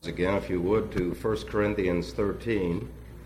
Again, if you would, to 1 Corinthians 13.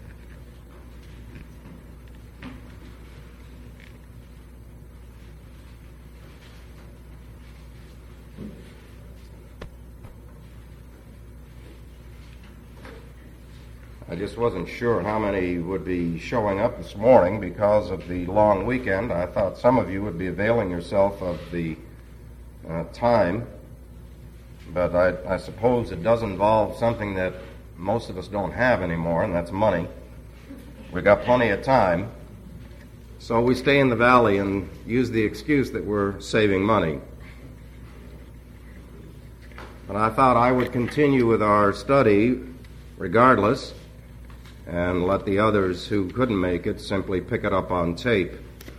I just wasn't sure how many would be showing up this morning because of the long weekend. I thought some of you would be availing yourself of the time. But I suppose it does involve something that most of us don't have anymore, and that's money. We've got plenty of time. So we stay in the valley and use the excuse that we're saving money. But I thought I would continue with our study regardless and let the others who couldn't make it simply pick it up on tape.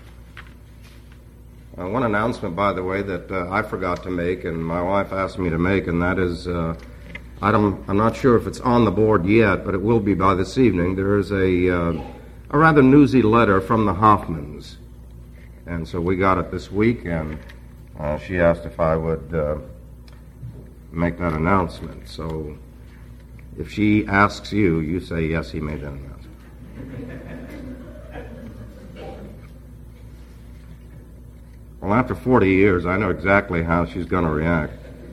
One announcement, by the way, that I forgot to make and my wife asked me to make, and that is, I'm not sure if it's on the board yet, but it will be by this evening. There is a rather newsy letter from the Hoffmans, and so we got it this week, and she asked if I would make that announcement. So if she asks you, you say, yes, he made that announcement. Well, after 40 years, I know exactly how she's going to react.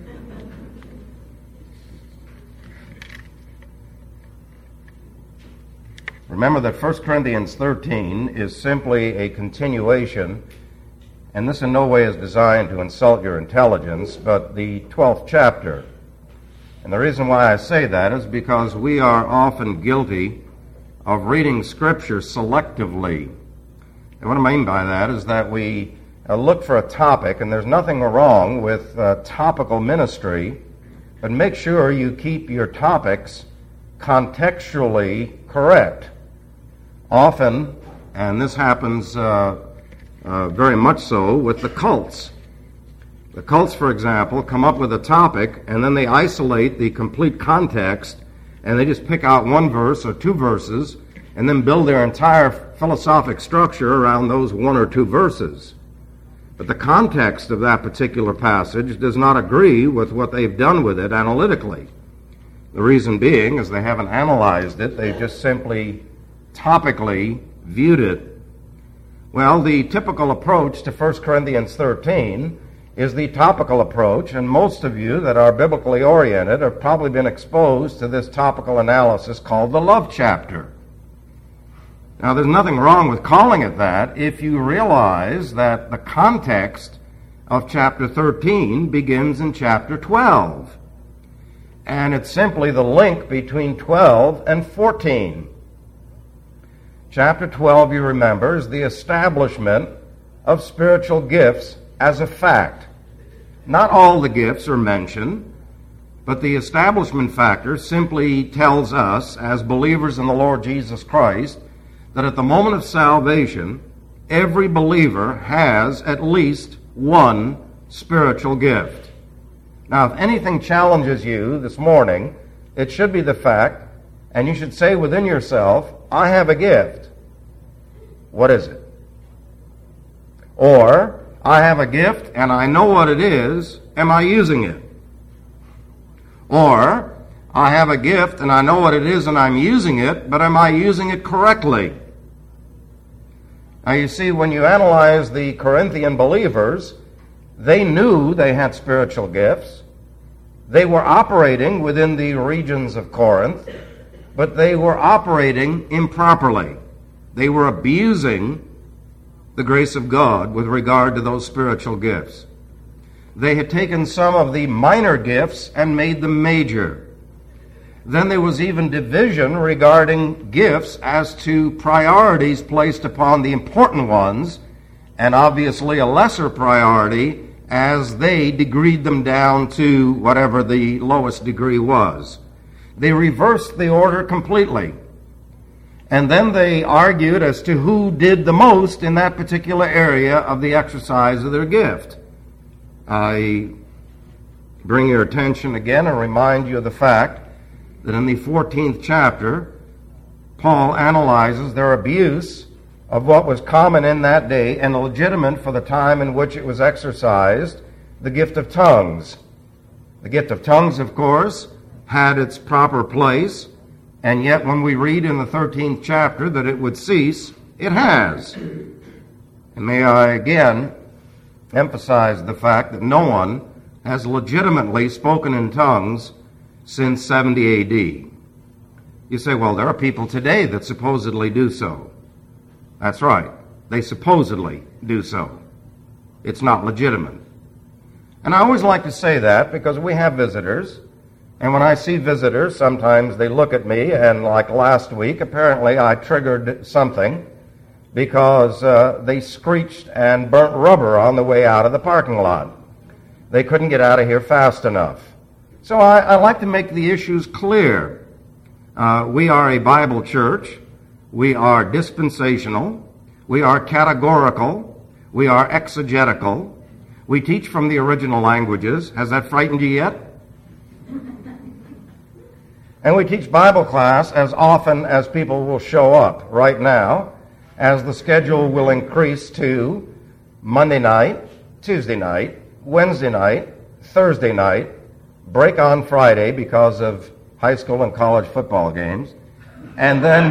Remember that 1 Corinthians 13 is simply a continuation, and this in no way is designed to insult your intelligence, but the 12th chapter. And the reason why I say that is because we are often guilty of reading Scripture selectively. And what I mean by that is that we look for a topic, and there's nothing wrong with topical ministry, but make sure you keep your topics contextually correct. Often, and this happens very much so with the cults. The cults, for example, come up with a topic, and then they isolate the complete context, and they just pick out one verse or two verses, and then build their entire philosophic structure around those one or two verses. But the context of that particular passage does not agree with what they've done with it analytically. The reason being is they haven't analyzed it, they've just simply topically viewed it. Well, the typical approach to 1 Corinthians 13 is the topical approach, and most of you that are biblically oriented have probably been exposed to this topical analysis called the love chapter. Now, there's nothing wrong with calling it that if you realize that the context of chapter 13 begins in chapter 12. And it's simply the link between 12 and 14. Chapter 12, you remember, is the establishment of spiritual gifts as a fact. Not all the gifts are mentioned, but the establishment factor simply tells us, as believers in the Lord Jesus Christ, that at the moment of salvation, every believer has at least one spiritual gift. Now, if anything challenges you this morning, it should be the fact, and you should say within yourself, I have a gift. What is it? Or, I have a gift and I know what it is. Am I using it? Or, I have a gift and I know what it is and I'm using it, but am I using it correctly? Now you see, when you analyze the Corinthian believers, they knew they had spiritual gifts. They were operating within the regions of Corinth, but they were operating improperly. They were abusing the grace of God with regard to those spiritual gifts. They had taken some of the minor gifts and made them major. Then there was even division regarding gifts as to priorities placed upon the important ones, and obviously a lesser priority as they degreed them down to whatever the lowest degree was. They reversed the order completely. And then they argued as to who did the most in that particular area of the exercise of their gift. I bring your attention again and remind you of the fact that in the 14th chapter, Paul analyzes their abuse of what was common in that day and legitimate for the time in which it was exercised, the gift of tongues. The gift of tongues, of course, had its proper place, and yet when we read in the 13th chapter that it would cease, it has. And may I again emphasize the fact that no one has legitimately spoken in tongues since 70 A.D. You say, well, there are people today that supposedly do so. That's right. They supposedly do so. It's not legitimate. And I always like to say that because we have visitors, and when I see visitors, sometimes they look at me, and like last week, apparently I triggered something because they screeched and burnt rubber on the way out of the parking lot. They couldn't get out of here fast enough. So I like to make the issues clear. We are a Bible church. We are dispensational. We are categorical. We are exegetical. We teach from the original languages. Has that frightened you yet? And we teach Bible class as often as people will show up right now, as the schedule will increase to Monday night, Tuesday night, Wednesday night, Thursday night, break on Friday because of high school and college football games, and then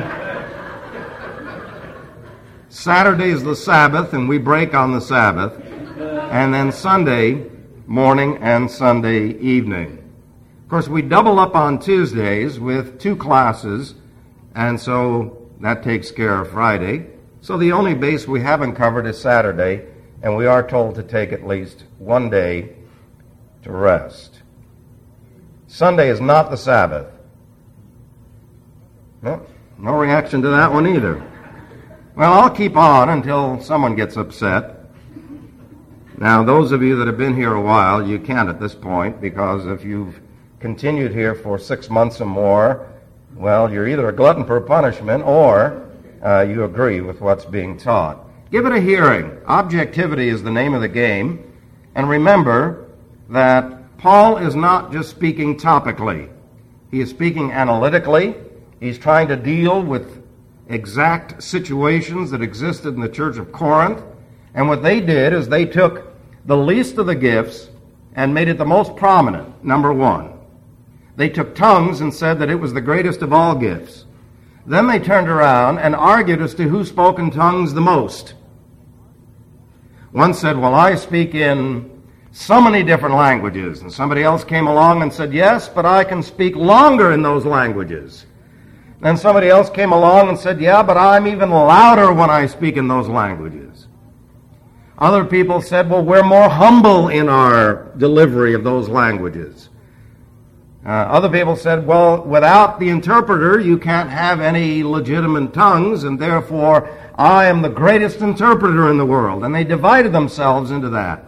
Saturday is the Sabbath, and we break on the Sabbath, and then Sunday morning and Sunday evening. Of course, we double up on Tuesdays with 2 classes, and so that takes care of Friday. So the only base we haven't covered is Saturday, and we are told to take at least one day to rest. Sunday is not the Sabbath. No reaction to that one either. Well, I'll keep on until someone gets upset. Now, those of you that have been here a while, you can't at this point, because if you've continued here for 6 months or more, well, you're either a glutton for punishment or you agree with what's being taught. Give it a hearing. Objectivity is the name of the game. And remember that Paul is not just speaking topically. He is speaking analytically. He's trying to deal with exact situations that existed in the church of Corinth. And what they did is they took the least of the gifts and made it the most prominent, number one. They took tongues and said that it was the greatest of all gifts. Then they turned around and argued as to who spoke in tongues the most. One said, well, I speak in so many different languages. And somebody else came along and said, yes, but I can speak longer in those languages. Then somebody else came along and said, yeah, but I'm even louder when I speak in those languages. Other people said, well, we're more humble in our delivery of those languages. Other people said, well, without the interpreter, you can't have any legitimate tongues, and therefore I am the greatest interpreter in the world. And they divided themselves into that.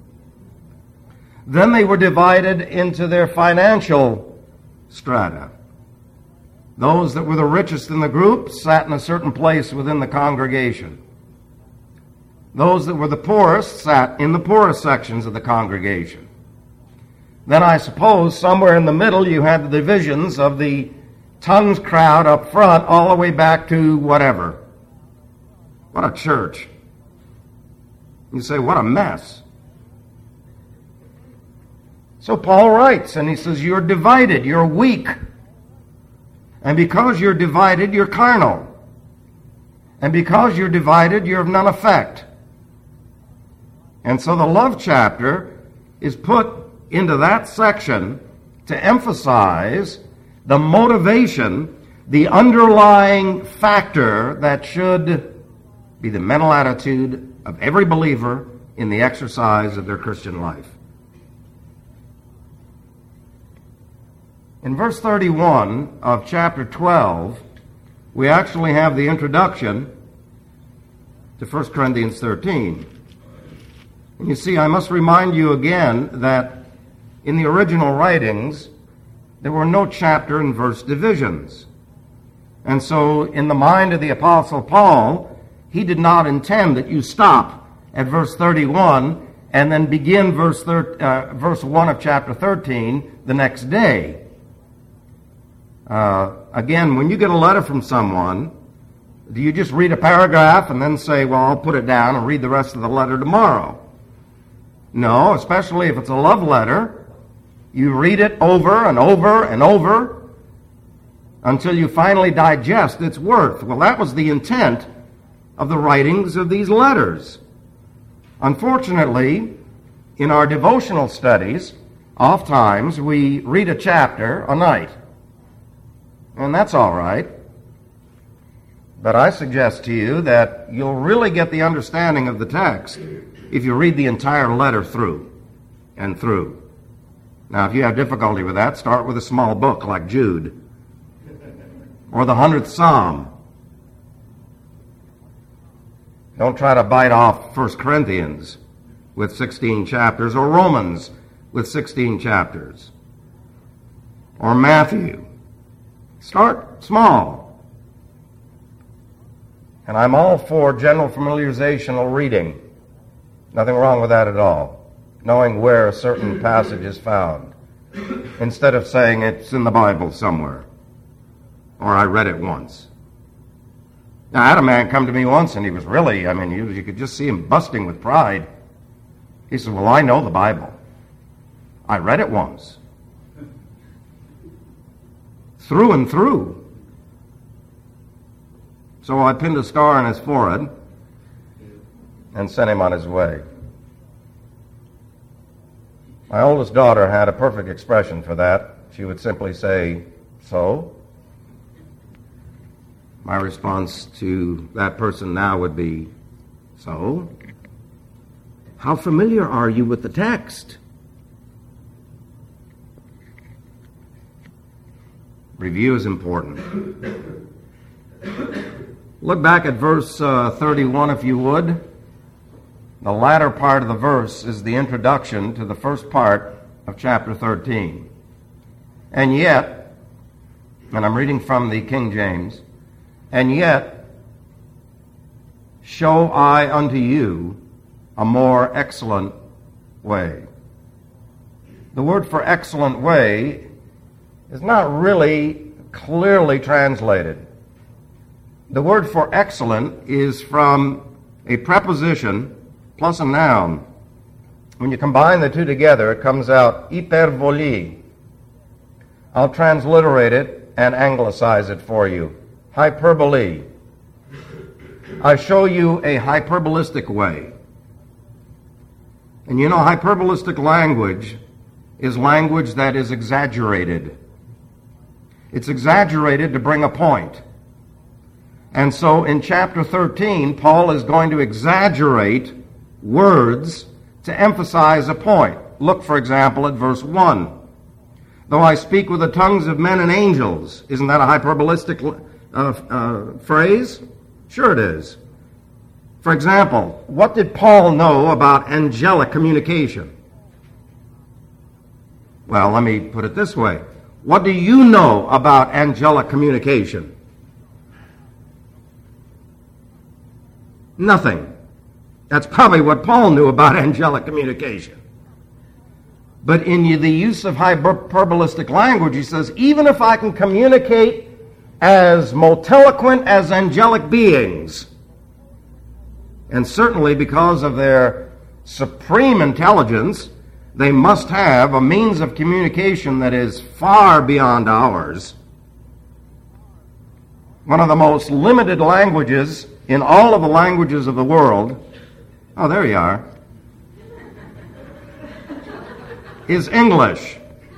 Then they were divided into their financial strata. Those that were the richest in the group sat in a certain place within the congregation. Those that were the poorest sat in the poorest sections of the congregation. Then I suppose somewhere in the middle you had the divisions of the tongues crowd up front all the way back to whatever. What a church. You say, what a mess. So Paul writes, and he says, you're divided, you're weak. And because you're divided, you're carnal. And because you're divided, you're of none effect. And so the love chapter is put into that section to emphasize the motivation, the underlying factor that should be the mental attitude of every believer in the exercise of their Christian life. In verse 31 of chapter 12, we actually have the introduction to 1 Corinthians 13. And you see, I must remind you again that in the original writings, there were no chapter and verse divisions. And so, in the mind of the Apostle Paul, he did not intend that you stop at verse 31 and then begin verse 1 of chapter 13 the next day. Again, when you get a letter from someone, do you just read a paragraph and then say, well, I'll put it down and read the rest of the letter tomorrow? No, especially if it's a love letter. You read it over and over and over until you finally digest its worth. Well, that was the intent of the writings of these letters. Unfortunately, in our devotional studies, oftentimes we read a chapter a night. And that's all right. But I suggest to you that you'll really get the understanding of the text if you read the entire letter through and through. Now, if you have difficulty with that, start with a small book like Jude or the 100th Psalm. Don't try to bite off 1 Corinthians with 16 chapters or Romans with 16 chapters or Matthew. Start small. And I'm all for general familiarizational reading. Nothing wrong with that at all. Knowing where a certain passage is found. Instead of saying it's in the Bible somewhere. Or I read it once. Now, I had a man come to me once and he was really, you could just see him busting with pride. He said, well, I know the Bible. I read it once. Through and through. So I pinned a star on his forehead and sent him on his way. My oldest daughter had a perfect expression for that. She would simply say, so? My response to that person now would be, so? How familiar are you with the text? Review is important. Look back at verse 31 if you would. The latter part of the verse is the introduction to the first part of chapter 13. And yet, and I'm reading from the King James, and yet show I unto you a more excellent way. The word for excellent way is not really clearly translated. The word for excellent is from a preposition plus a noun. When you combine the two together, it comes out hypervoli. I'll transliterate it and anglicize it for you. Hyperbole. I show you a hyperbolistic way. And you know, hyperbolistic language is language that is exaggerated. It's exaggerated to bring a point. And so in chapter 13, Paul is going to exaggerate words to emphasize a point. Look, for example, at verse 1. Though I speak with the tongues of men and angels, isn't that a hyperbolistic phrase? Sure it is. For example, what did Paul know about angelic communication? Well, let me put it this way. What do you know about angelic communication? Nothing. That's probably what Paul knew about angelic communication. But in the use of hyperbolistic language, he says, even if I can communicate as multiloquent as angelic beings, and certainly because of their supreme intelligence, they must have a means of communication that is far beyond ours. One of the most limited languages in all of the languages of the world, oh, there you are, is English.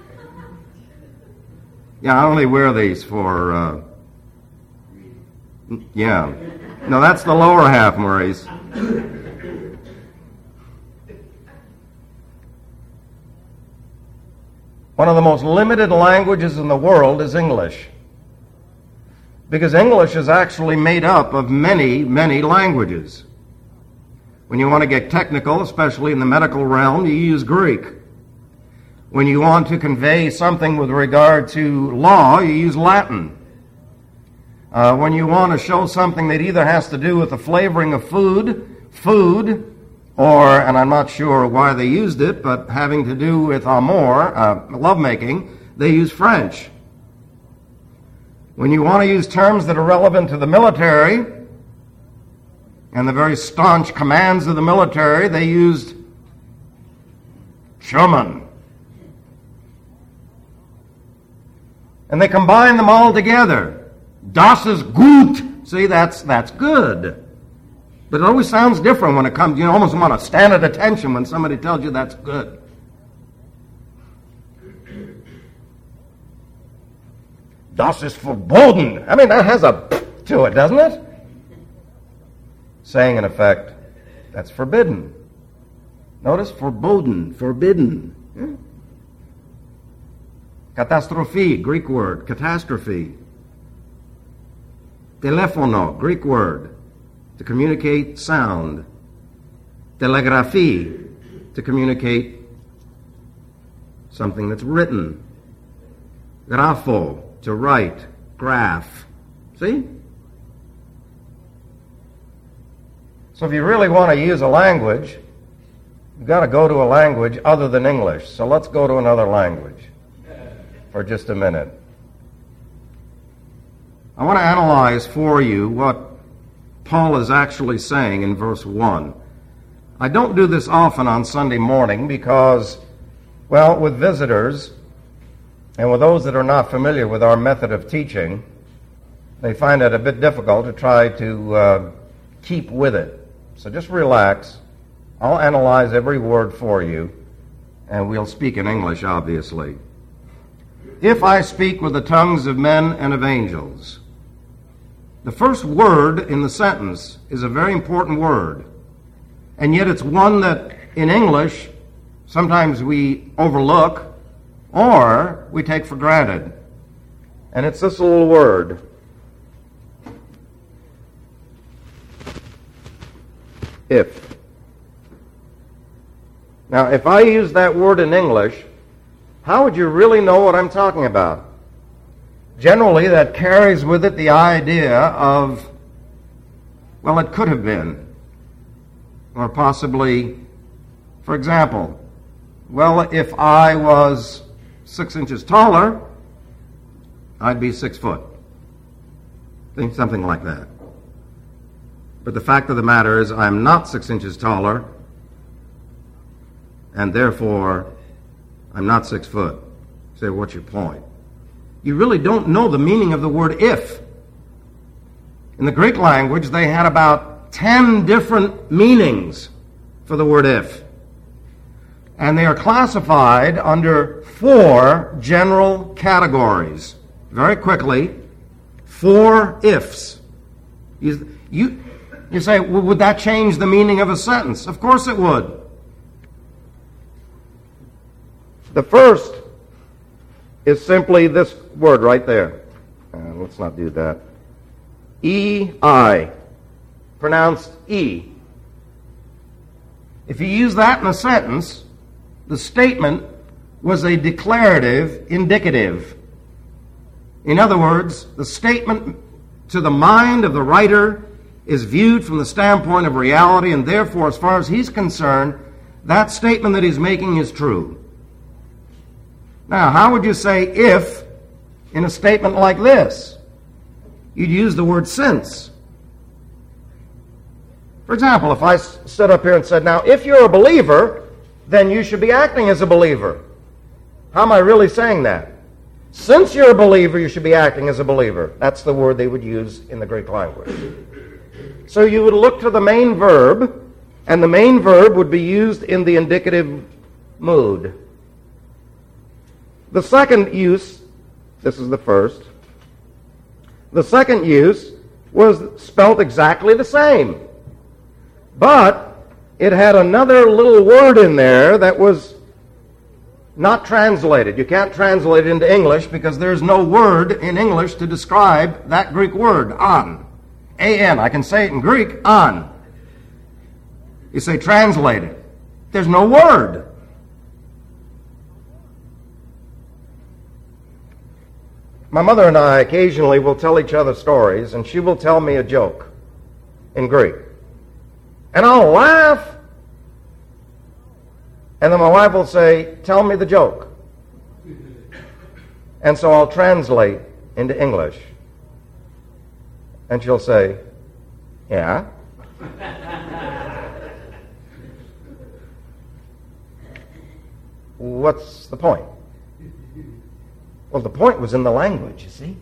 Yeah, I only wear these for, No, that's the lower half, Maurice. One of the most limited languages in the world is English. Because English is actually made up of many, many languages. When you want to get technical, especially in the medical realm, you use Greek. When you want to convey something with regard to law, you use Latin. When you want to show something that either has to do with the flavoring of food, or, and I'm not sure why they used it, but having to do with amour, lovemaking, they use French. When you want to use terms that are relevant to the military and the very staunch commands of the military, they used German. And they combine them all together. Das ist gut. See, that's good. But it always sounds different when it comes, you almost want to stand at attention when somebody tells you that's good. Das ist verboten. I mean, that has a to it, doesn't it? Saying, in effect, that's forbidden. Notice, forbidden, forbidden. Yeah. Catastrophe, Greek word, catastrophe. Telefono, Greek word, to communicate sound. Telegraphy, to communicate something that's written. Grafo, to write, graph. See? So if you really want to use a language, you've got to go to a language other than English. So let's go to another language for just a minute. I want to analyze for you what Paul is actually saying in verse 1. I don't do this often on Sunday morning because, well, with visitors and with those that are not familiar with our method of teaching, they find it a bit difficult to try to keep with it. So just relax. I'll analyze every word for you, and we'll speak in English, obviously. If I speak with the tongues of men and of angels. The first word in the sentence is a very important word, and yet it's one that in English sometimes we overlook or we take for granted. And it's this little word. If. Now, if I use that word in English, how would you really know what I'm talking about? Generally, that carries with it the idea of, well, it could have been. Or possibly, for example, well, if I was 6 inches taller, I'd be 6 foot. Think something like that. But the fact of the matter is I'm not 6 inches taller, and therefore I'm not 6 foot. Say, what's your point? You really don't know the meaning of the word if. In the Greek language, they had about 10 different meanings for the word if. And they are classified under 4 general categories. Very quickly, 4 ifs. You say, well, would that change the meaning of a sentence? Of course it would. The first is simply this word right there. Let's not do that. E-I, pronounced E. If you use that in a sentence, the statement was a declarative indicative. In other words, the statement to the mind of the writer is viewed from the standpoint of reality, and therefore, as far as he's concerned, that statement that he's making is true. Now, how would you say if in a statement like this? You'd use the word since. For example, if I stood up here and said, now, if you're a believer, then you should be acting as a believer. How am I really saying that? Since you're a believer, you should be acting as a believer. That's the word they would use in the Greek language. So you would look to the main verb, and the main verb would be used in the indicative mood. The second use, this is the first, the second use was spelt exactly the same. But it had another little word in there that was not translated. You can't translate it into English because there's no word in English to describe that Greek word, an. A-N. I can say it in Greek, an. You say translate it. There's no word. My mother and I occasionally will tell each other stories, and she will tell me a joke in Greek. And I'll laugh. And then my wife will say, tell me the joke. And so I'll translate into English. And she'll say, yeah. What's the point? Well, the point was in the language, you see.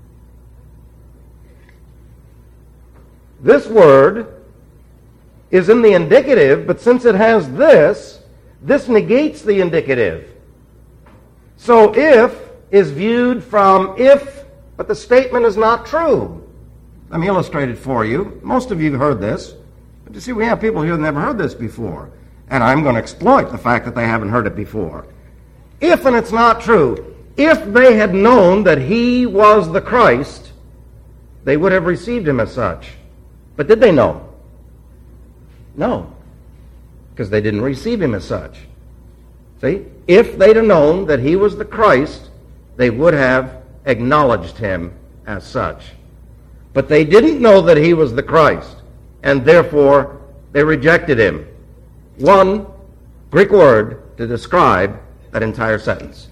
This word is in the indicative, but since it has this negates the indicative. So if is viewed from if, but the statement is not true. Let me illustrate it for you. Most of you have heard this. But you see, we have people here that never heard this before. And I'm going to exploit the fact that they haven't heard it before. If, and it's not true, if they had known that he was the Christ, they would have received him as such. But did they know? No. Because they didn't receive him as such. See? If they'd have known that he was the Christ, they would have acknowledged him as such. But they didn't know that he was the Christ, and therefore they rejected him. One Greek word to describe that entire sentence.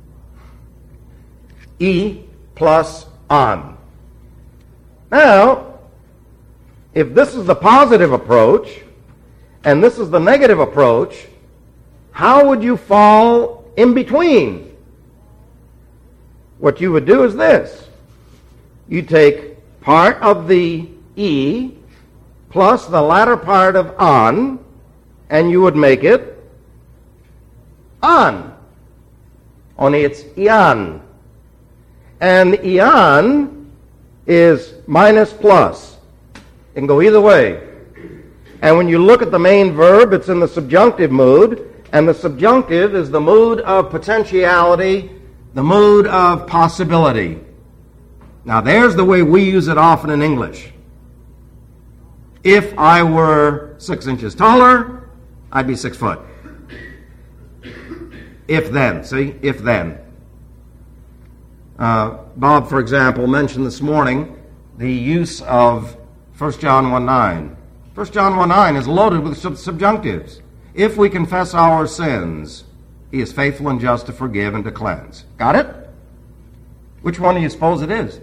E plus on. Now, if this is the positive approach, and this is the negative approach, how would you fall in between? What you would do is this. You take part of the E plus the latter part of on, and you would make it on. Only it's eon. And eon is minus plus. It can go either way. And when you look at the main verb, it's in the subjunctive mood, and the subjunctive is the mood of potentiality, the mood of possibility. Now, there's the way we use it often in English. If I were 6 inches taller, I'd be 6 foot. If then, see? If then. Bob, for example, mentioned this morning the use of 1 John 1:9. 1 John 1:9 is loaded with subjunctives. If we confess our sins, he is faithful and just to forgive and to cleanse. Got it? Which one do you suppose it is?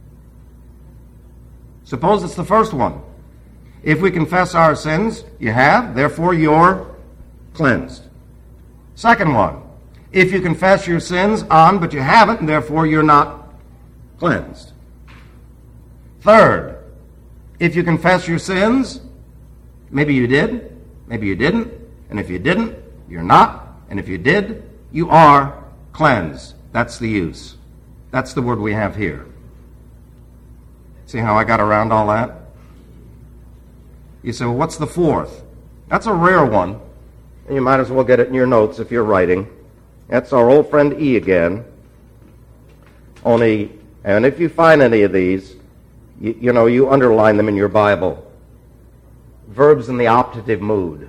Suppose it's the first one. If we confess our sins, you have, therefore you're cleansed. Second one. If you confess your sins on, but you haven't, and therefore you're not cleansed. Third. If you confess your sins, maybe you did, maybe you didn't, and if you didn't, you're not, and if you did, you are cleansed. That's the use. That's the word we have here. See how I got around all that? You say, well, what's the fourth? That's a rare one. And you might as well get it in your notes if you're writing. That's our old friend E again. Only, and if you find any of these, you underline them in your Bible. Verbs in the optative mood.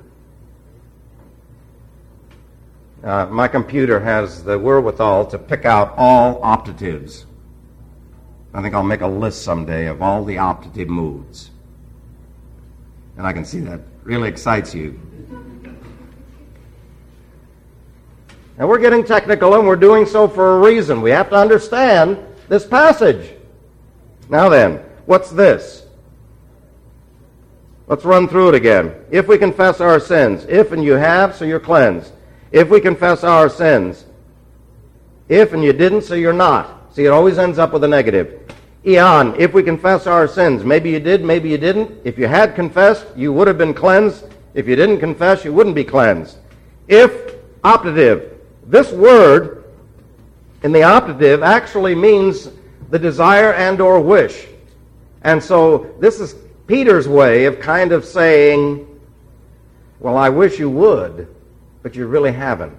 My computer has the wherewithal to pick out all optatives. I think I'll make a list someday of all the optative moods. And I can see that really excites you. Now we're getting technical, and we're doing so for a reason. We have to understand this passage. Now then, what's this? Let's run through it again. If we confess our sins, if and you have, so you're cleansed. If we confess our sins, if and you didn't, so you're not. See, it always ends up with a negative. Eon, if we confess our sins, maybe you did, maybe you didn't. If you had confessed, you would have been cleansed. If you didn't confess, you wouldn't be cleansed. If, optative. This word in the optative actually means the desire and or wish. And so this is Peter's way of kind of saying, well, I wish you would, but you really haven't.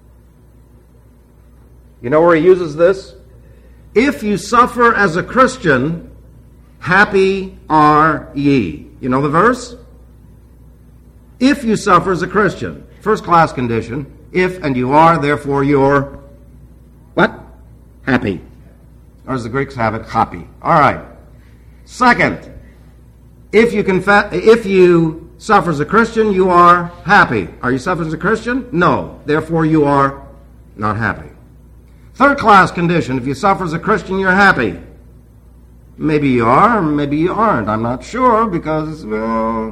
You know where he uses this? If you suffer as a Christian, happy are ye. You know the verse? If you suffer as a Christian. First class condition. If and you are, therefore you're what? Happy. Or as the Greeks have it, happy. All right. Second, if you suffer as a Christian, you are happy. Are you suffering as a Christian? No. Therefore you are not happy. Third class condition, if you suffer as a Christian, you're happy. Maybe you are, maybe you aren't. I'm not sure because, well,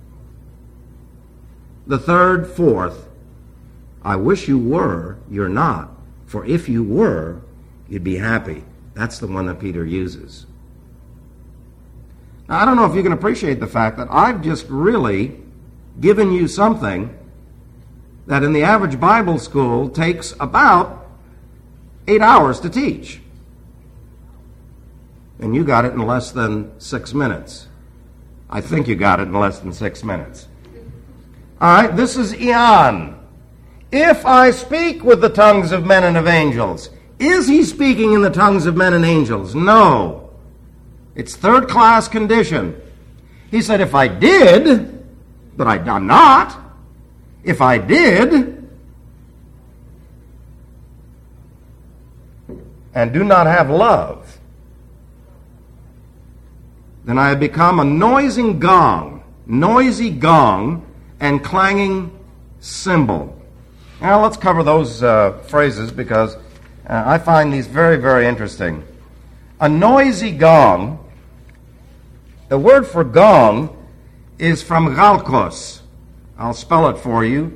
the third, fourth, I wish you were, you're not. For if you were, you'd be happy. That's the one that Peter uses. Now, I don't know if you can appreciate the fact that I've just really given you something that in the average Bible school takes about 8 hours to teach. And you got it in less than 6 minutes. I think you got it in less than 6 minutes. All right, this is Eon. If I speak with the tongues of men and of angels. Is he speaking in the tongues of men and angels? No. It's third-class condition. He said, if I did, but I'm not. If I did, and do not have love, then I have become a noisy gong and clanging cymbal. Now let's cover those phrases because I find these very, very interesting. A noisy gong, the word for gong is from chalkos. I'll spell it for you.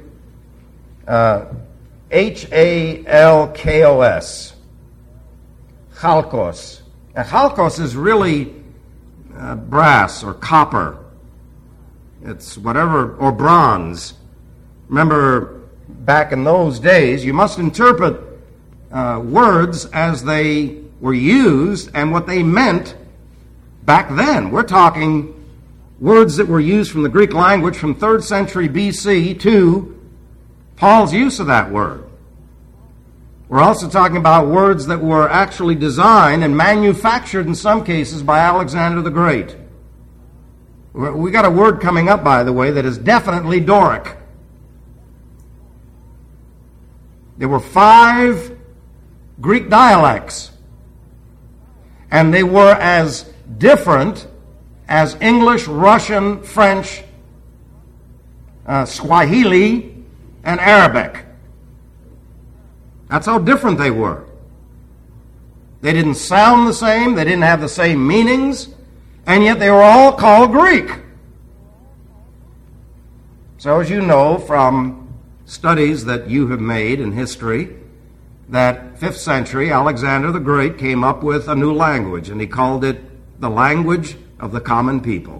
Halkos. Chalkos. Now, chalkos is really brass or copper. It's whatever, or bronze. Remember, back in those days, you must interpret words as they were used and what they meant back then. We're talking words that were used from the Greek language from 3rd century BC to Paul's use of that word. We're also talking about words that were actually designed and manufactured in some cases by Alexander the Great. We got a word coming up, by the way, that is definitely Doric. There were 5 Greek dialects, and they were as different as English, Russian, French, Swahili, and Arabic. That's how different they were. They didn't sound the same, they didn't have the same meanings, and yet they were all called Greek. So as you know from studies that you have made in history, that 5th century Alexander the Great came up with a new language, and he called it the language of the common people.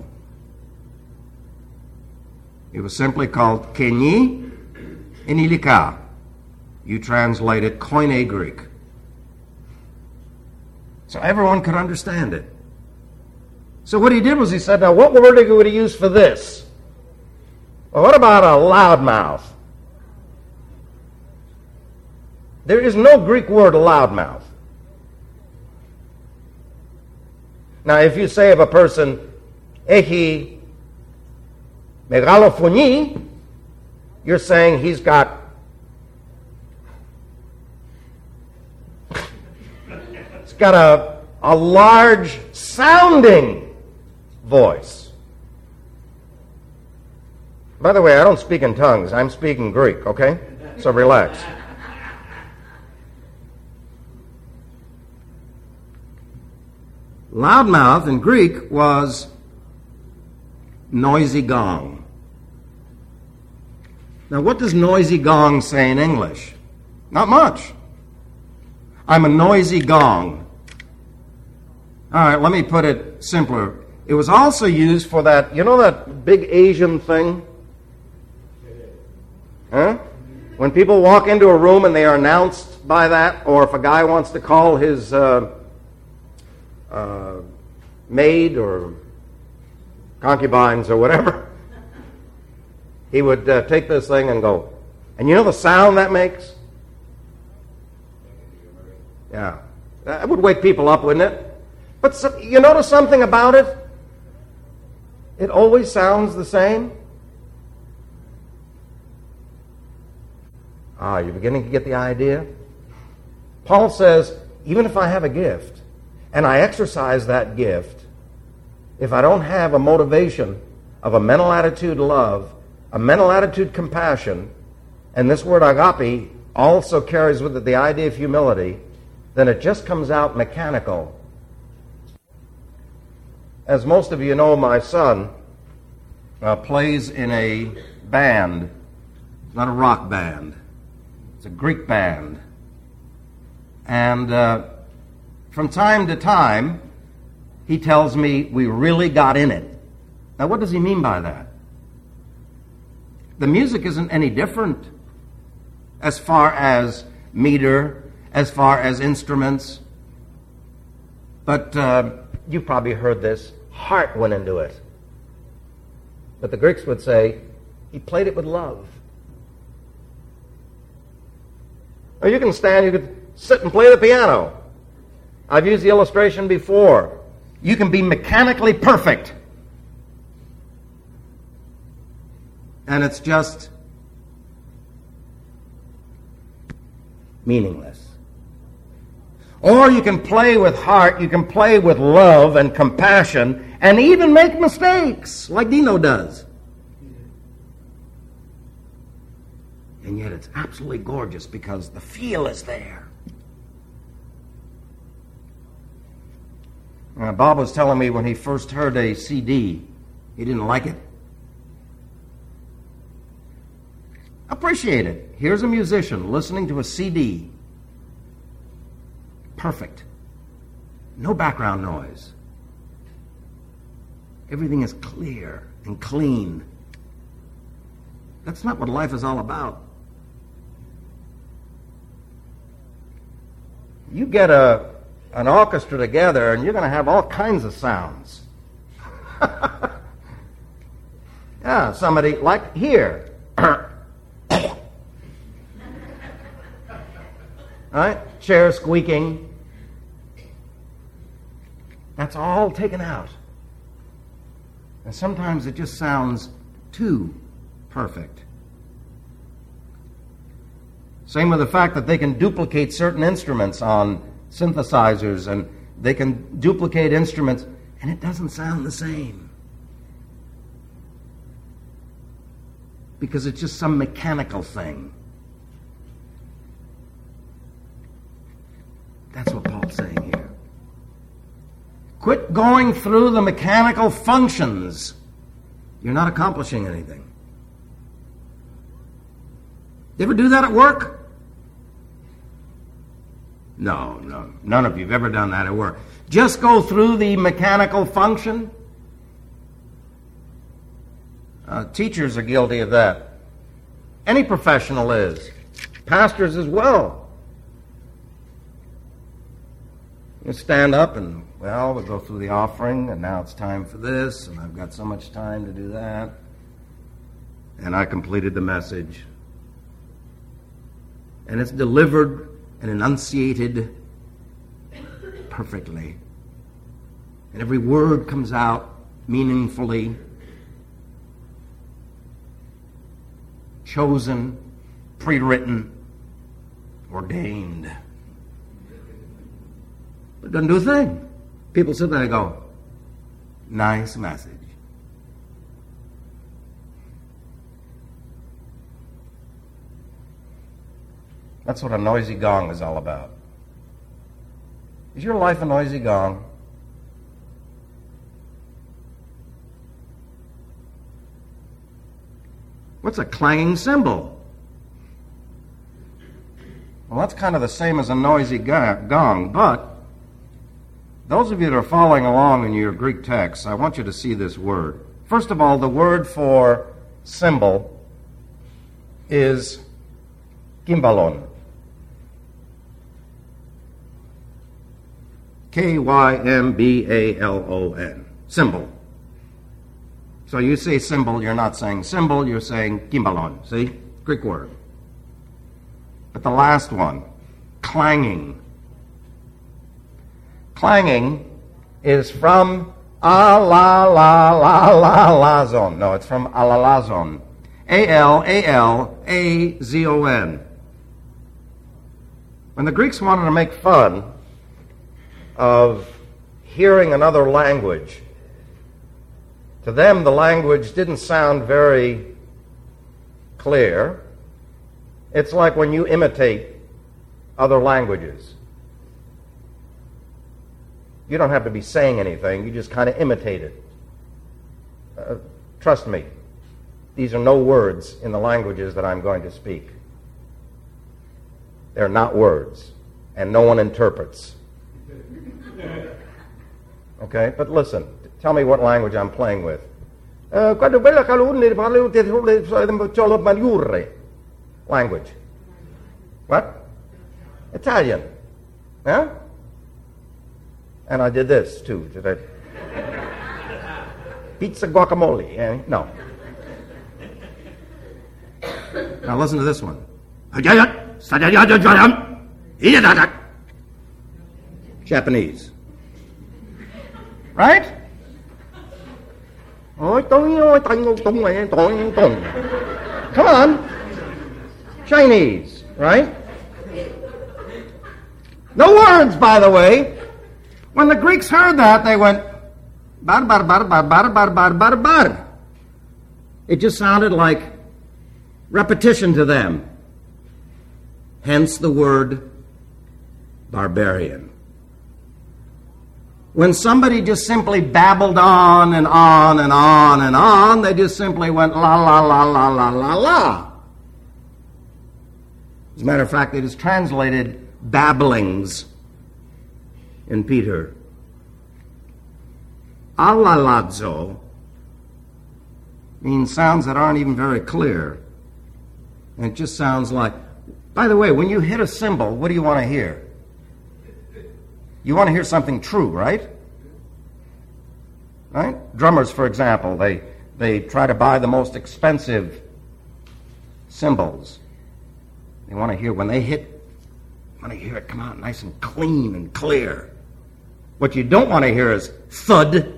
It was simply called Kenyi Enilika. You translate it Koine Greek. So everyone could understand it. So what he did was he said, now what word would he use for this? Well, what about a loudmouth? There is no Greek word loudmouth. Now, if you say of a person, ehi megalofoni, you're saying he's got a large sounding voice. By the way, I don't speak in tongues. I'm speaking Greek, okay? So relax. Loudmouth in Greek was noisy gong. Now, what does noisy gong say in English? Not much. I'm a noisy gong. All right, let me put it simpler. It was also used for that, you know that big Asian thing? Huh? When people walk into a room and they are announced by that, or if a guy wants to call his maid or concubines or whatever, he would take this thing and go, and you know the sound that makes? Yeah. That would wake people up, wouldn't it? But you notice something about it? It always sounds the same. You're beginning to get the idea? Paul says, even if I have a gift, and I exercise that gift, if I don't have a motivation of a mental attitude love, a mental attitude compassion, and this word agape also carries with it the idea of humility, then it just comes out mechanical. As most of you know, my son plays in a band. It's not a rock band. It's a Greek band. And from time to time, he tells me we really got in it. Now, what does he mean by that? The music isn't any different as far as meter, as far as instruments. But you've probably heard this, heart went into it. But the Greeks would say, he played it with love. Or you can sit and play the piano. I've used the illustration before. You can be mechanically perfect. And it's just meaningless. Or you can play with heart, you can play with love and compassion, and even make mistakes, like Dino does. And yet it's absolutely gorgeous because the feel is there. Bob was telling me when he first heard a CD, he didn't like it. Appreciate it. Here's a musician listening to a CD. Perfect. No background noise. Everything is clear and clean. That's not what life is all about. You get an orchestra together and you're going to have all kinds of sounds. Yeah, somebody like here. Right? Chair squeaking. That's all taken out. And sometimes it just sounds too perfect. Same with the fact that they can duplicate certain instruments on synthesizers, and they can duplicate instruments, and it doesn't sound the same. Because it's just some mechanical thing. That's what Paul's saying here. Quit going through the mechanical functions. You're not accomplishing anything. You ever do that at work? No. None of you have ever done that at work. Just go through the mechanical function. Teachers are guilty of that. Any professional is. Pastors as well. You stand up and, well, we'll go through the offering, and now it's time for this, and I've got so much time to do that. And I completed the message. And it's delivered and enunciated perfectly. And every word comes out meaningfully, chosen, pre-written, ordained. But it doesn't do a thing. People sit there and go, nice message. That's what a noisy gong is all about. Is your life a noisy gong? What's a clanging cymbal? Well, that's kind of the same as a noisy gong, but those of you that are following along in your Greek text, I want you to see this word. First of all, the word for cymbal is kymbalon. Kymbalon. Cymbal. So you say cymbal, you're not saying cymbal, you're saying kymbalon. See? Greek word. But the last one, clanging. Clanging is from alalazon. No, it's from alalazon. A-L-A-L-A-Z-O-N. When the Greeks wanted to make fun of hearing another language, to them the language didn't sound very clear. It's like when you imitate other languages. You don't have to be saying anything, you just kind of imitate it. Trust me, these are no words in the languages that I'm going to speak. They're not words, and no one interprets. Okay, but listen. Tell me what language I'm playing with. Language. What? Italian. Yeah? And I did this, too. Did I? Pizza guacamole. Eh? No. Now listen to this one. Japanese. Right? Come on. Chinese, right? No words, by the way. When the Greeks heard that, they went, bar, bar, bar, bar, bar, bar, bar, bar, bar. It just sounded like repetition to them. Hence the word barbarian. When somebody just simply babbled on and on and on and on, they just simply went la, la, la, la, la, la, la. As a matter of fact, it is translated babblings in Peter. Alalazzo means sounds that aren't even very clear. And it just sounds like, by the way, when you hit a cymbal, what do you want to hear? You want to hear something true, right? Right? Drummers, for example, they try to buy the most expensive cymbals. They want to hear, when they hit, want to hear it come out nice and clean and clear. What you don't want to hear is thud.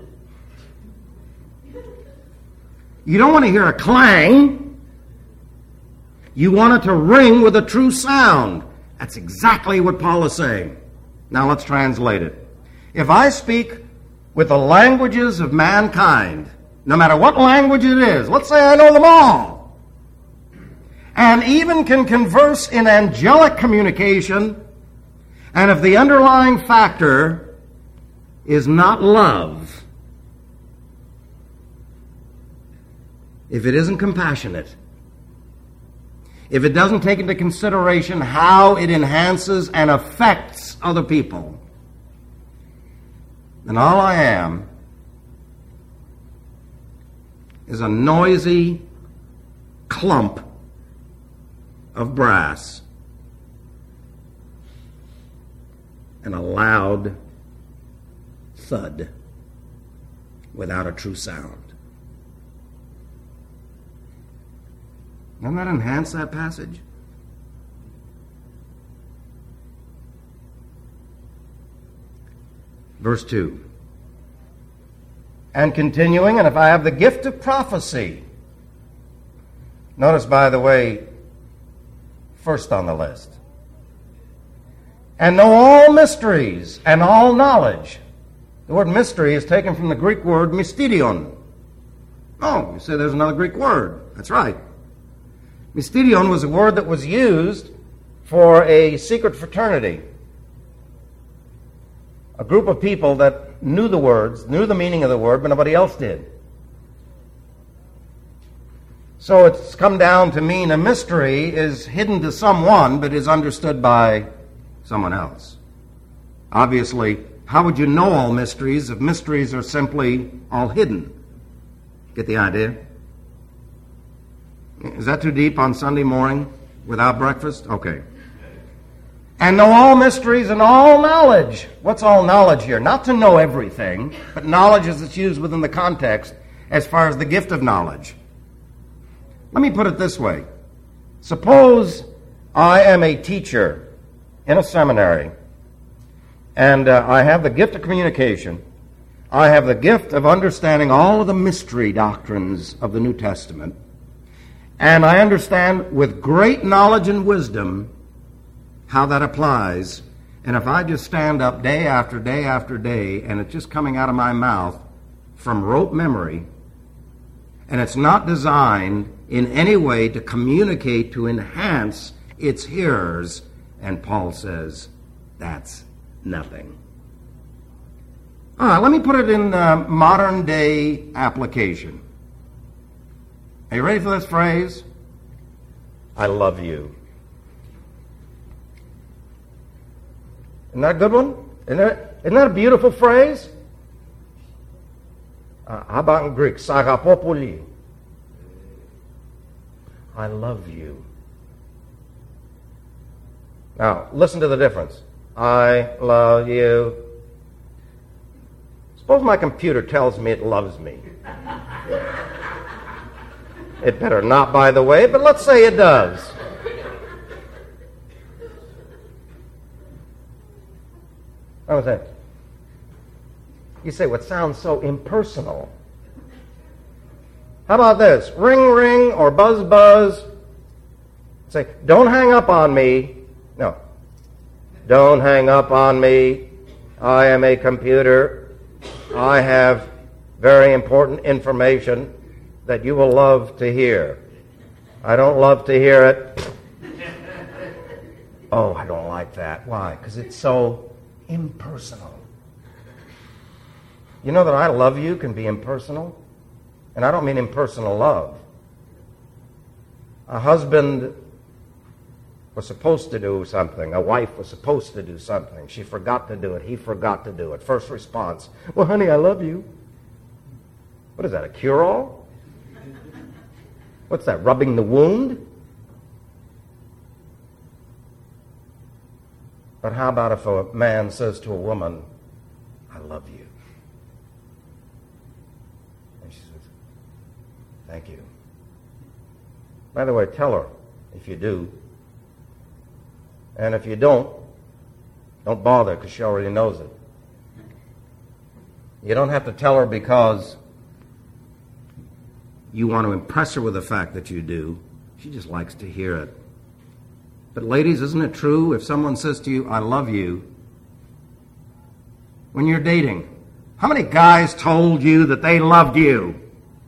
You don't want to hear a clang. You want it to ring with a true sound. That's exactly what Paul is saying. Now let's translate it. If I speak with the languages of mankind, no matter what language it is, let's say I know them all, and even can converse in angelic communication, and if the underlying factor is not love, if it isn't compassionate, if it doesn't take into consideration how it enhances and affects other people, then all I am is a noisy clump of brass and a loud thud without a true sound. Doesn't that enhance that passage? Verse 2. And continuing, and if I have the gift of prophecy. Notice, by the way, first on the list. And know all mysteries and all knowledge. The word mystery is taken from the Greek word mysterion. Oh, you say there's another Greek word. That's right. Mysterion was a word that was used for a secret fraternity. A group of people that knew the words, knew the meaning of the word, but nobody else did. So it's come down to mean a mystery is hidden to someone, but is understood by someone else. Obviously, how would you know all mysteries if mysteries are simply all hidden? Get the idea? Is that too deep on Sunday morning without breakfast? Okay. And know all mysteries and all knowledge. What's all knowledge here? Not to know everything, but knowledge as it's used within the context as far as the gift of knowledge. Let me put it this way. Suppose I am a teacher in a seminary, and I have the gift of communication. I have the gift of understanding all of the mystery doctrines of the New Testament. And I understand with great knowledge and wisdom how that applies. And if I just stand up day after day after day, and it's just coming out of my mouth from rote memory, and it's not designed in any way to communicate, to enhance its hearers, and Paul says, that's nothing. All right, let me put it in modern day application. Are you ready for this phrase? I love you. Isn't that a good one? Isn't that a beautiful phrase? How about in Greek? Sagapopoli. I love you. Now, listen to the difference. I love you. Suppose my computer tells me it loves me. It better not, by the way, but let's say it does. What was that? You say, what sounds so impersonal? How about this? Ring, ring, or buzz, buzz. Say, don't hang up on me. No. Don't hang up on me. I am a computer. I have very important information that you will love to hear. I don't love to hear it. Oh, I don't like that. Why? Because it's so impersonal. You know that I love you can be impersonal? And I don't mean impersonal love. A husband was supposed to do something. A wife was supposed to do something. She forgot to do it. He forgot to do it. First response, well, honey, I love you. What is that, a cure-all? What's that, rubbing the wound? But how about if a man says to a woman, I love you? And she says, thank you. By the way, tell her if you do. And if you don't bother, because she already knows it. You don't have to tell her because you want to impress her with the fact that you do. She just likes to hear it. But ladies, isn't it true if someone says to you, I love you, when you're dating, how many guys told you that they loved you?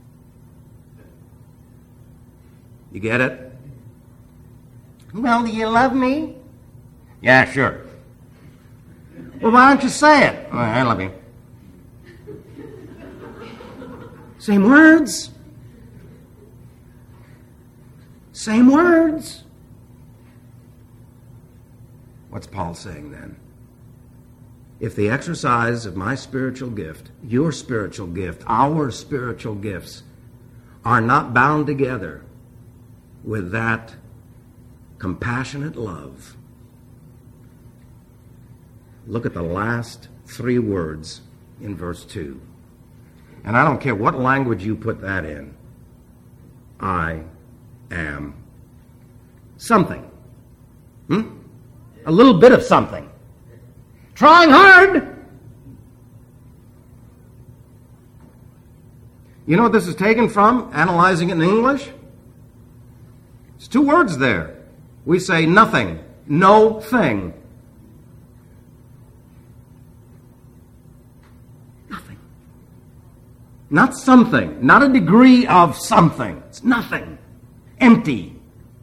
You get it? Well, do you love me? Yeah, sure. Well, why don't you say it? Oh, I love you. Same words. Same words. What's Paul saying then? If the exercise of my spiritual gift, your spiritual gift, our spiritual gifts are not bound together with that compassionate love, look at the last three words in verse 2. And I don't care what language you put that in. I am something. A little bit of something. Trying hard. You know what this is taken from, analyzing it in English? It's two words there. We say nothing, no thing. Nothing. Not something, not a degree of something. It's nothing. Empty.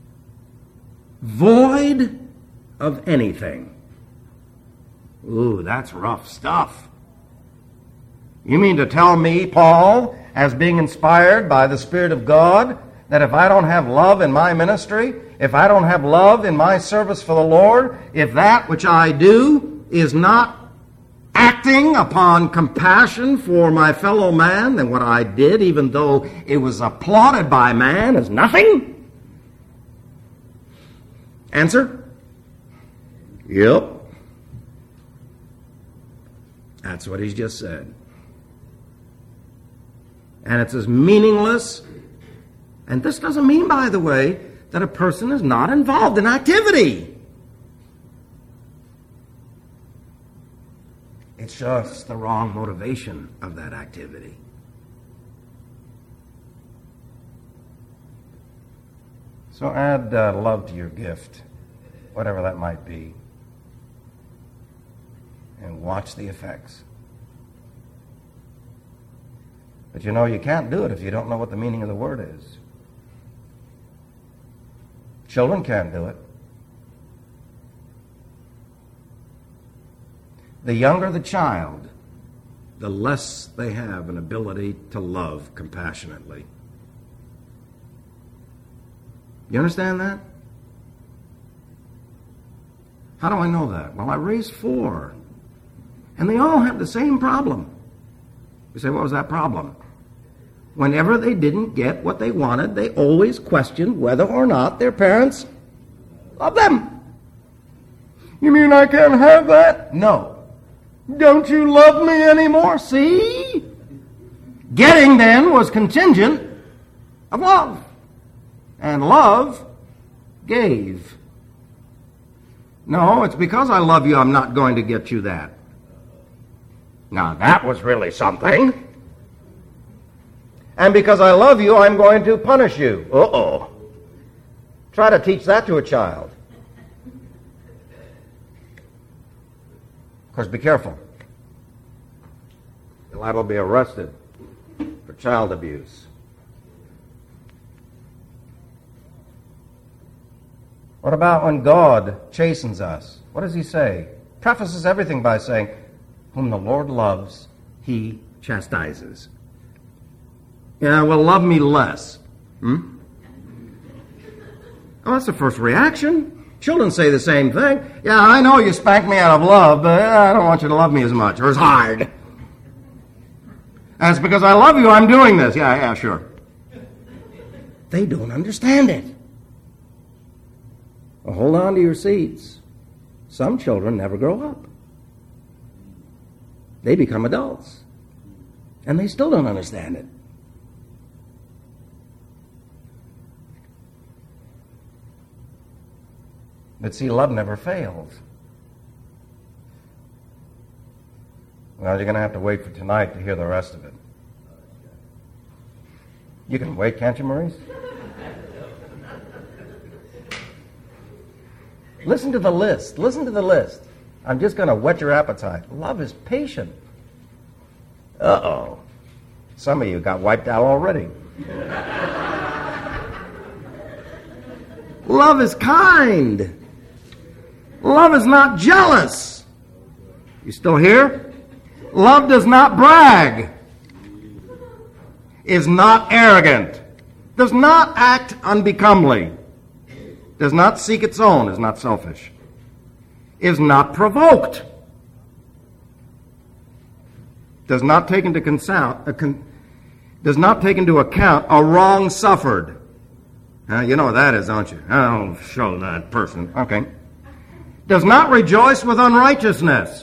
Void of anything. Ooh, that's rough stuff. You mean to tell me, Paul, as being inspired by the Spirit of God, that if I don't have love in my ministry, if I don't have love in my service for the Lord, if that which I do is not acting upon compassion for my fellow man, then what I did, even though it was applauded by man, is nothing? Answer? Yep. That's what he's just said. And it's as meaningless. And this doesn't mean, by the way, that a person is not involved in activity. It's just the wrong motivation of that activity. So add love to your gift, whatever that might be, and watch the effects. But you know, you can't do it if you don't know what the meaning of the word is. Children can't do it. The younger the child, the less they have an ability to love compassionately. You understand that? How do I know that? Well, I raised 4. And they all have the same problem. You say, what was that problem? Whenever they didn't get what they wanted, they always questioned whether or not their parents loved them. You mean I can't have that? No. Don't you love me anymore? See? Getting then was contingent of love. And love gave. No, it's because I love you I'm not going to get you that. Now that was really something. And because I love you, I'm going to punish you. Uh-oh. Try to teach that to a child. Of course, be careful. You're liable to be arrested for child abuse. What about when God chastens us? What does he say? Prefaces everything by saying, whom the Lord loves, he chastises. Yeah, well, love me less. Oh, that's the first reaction. Children say the same thing. Yeah, I know you spanked me out of love, but I don't want you to love me as much or as hard. And it's because I love you I'm doing this. Yeah, sure. They don't understand it. Well, hold on to your seats. Some children never grow up. They become adults. And they still don't understand it. But see, love never fails. Well, you're going to have to wait for tonight to hear the rest of it. You can wait, can't you, Maurice? Listen to the list. Listen to the list. I'm just going to whet your appetite. Love is patient. Uh-oh. Some of you got wiped out already. Love is kind. Love is not jealous. You still here? Love does not brag. Is not arrogant. Does not act unbecomely. Does not seek its own. Is not selfish. Is not provoked. Does not take into account a wrong suffered. You know what that is, don't you? I'll show that person. Okay. Does not rejoice with unrighteousness,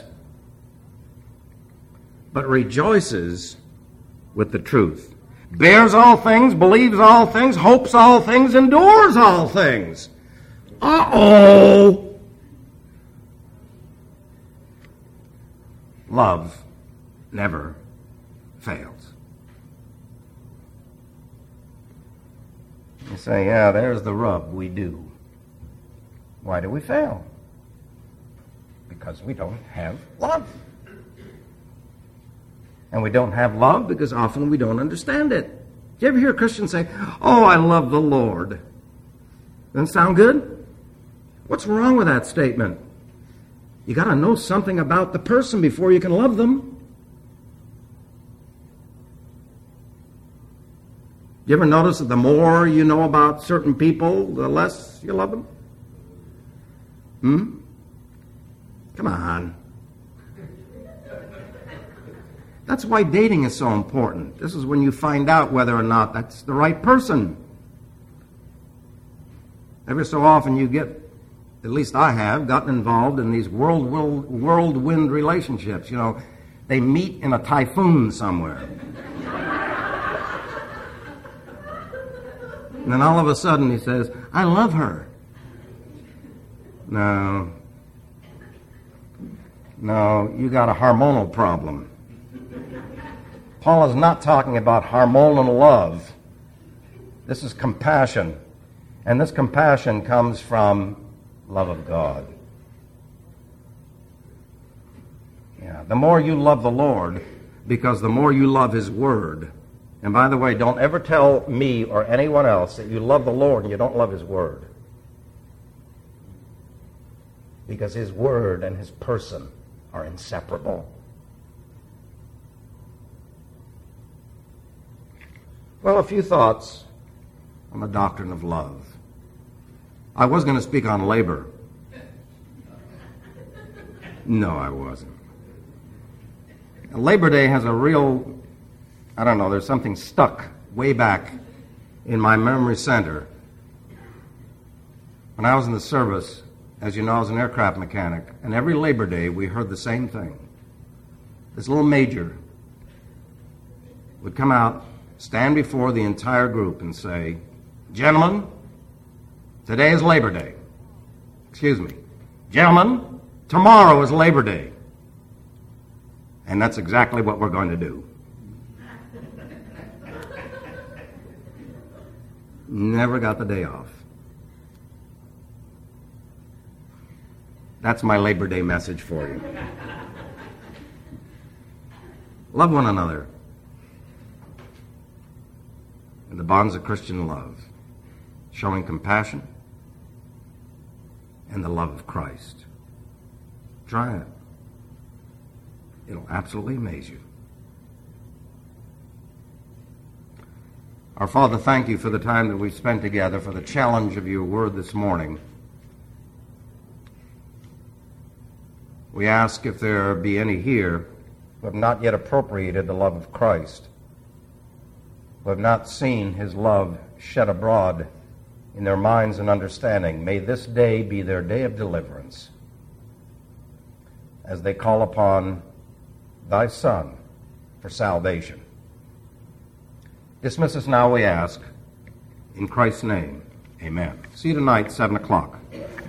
but rejoices with the truth. Bears all things, believes all things, hopes all things, endures all things. Uh-oh! Love never fails. You say, yeah, there's the rub. We do. Why do we fail? Because we don't have love. And we don't have love because often we don't understand it. Do you ever hear Christians say, oh, I love the Lord? Doesn't sound good? What's wrong with that statement? You got to know something about the person before you can love them. You ever notice that the more you know about certain people, the less you love them? Come on. That's why dating is so important. This is when you find out whether or not that's the right person. Every so often you get, at least I have, gotten involved in these whirlwind relationships. You know, they meet in a typhoon somewhere. And then all of a sudden he says, I love her. No, you got a hormonal problem. Paul is not talking about hormonal love. This is compassion. And this compassion comes from love of God. Yeah, the more you love the Lord, because the more you love His Word. And by the way, don't ever tell me or anyone else that you love the Lord and you don't love His Word. Because His Word and His person are inseparable. Well, a few thoughts on the doctrine of love. I was going to speak on labor. No, I wasn't. Labor Day has a real, I don't know, there's something stuck way back in my memory center. When I was in the service, as you know, I was an aircraft mechanic, and every Labor Day we heard the same thing. This little major would come out, stand before the entire group and say, "Gentlemen, today is Labor Day." Excuse me. "Gentlemen, tomorrow is Labor Day." And that's exactly what we're going to do. Never got the day off. That's my Labor Day message for you. Love one another in the bonds of Christian love, showing compassion and the love of Christ. Try it. It'll absolutely amaze you. Our Father, thank you for the time that we've spent together, for the challenge of your word this morning. We ask if there be any here who have not yet appropriated the love of Christ, who have not seen his love shed abroad in their minds and understanding. May this day be their day of deliverance as they call upon thy Son for salvation. Dismiss us now, we ask. In Christ's name, amen. See you tonight, 7 o'clock.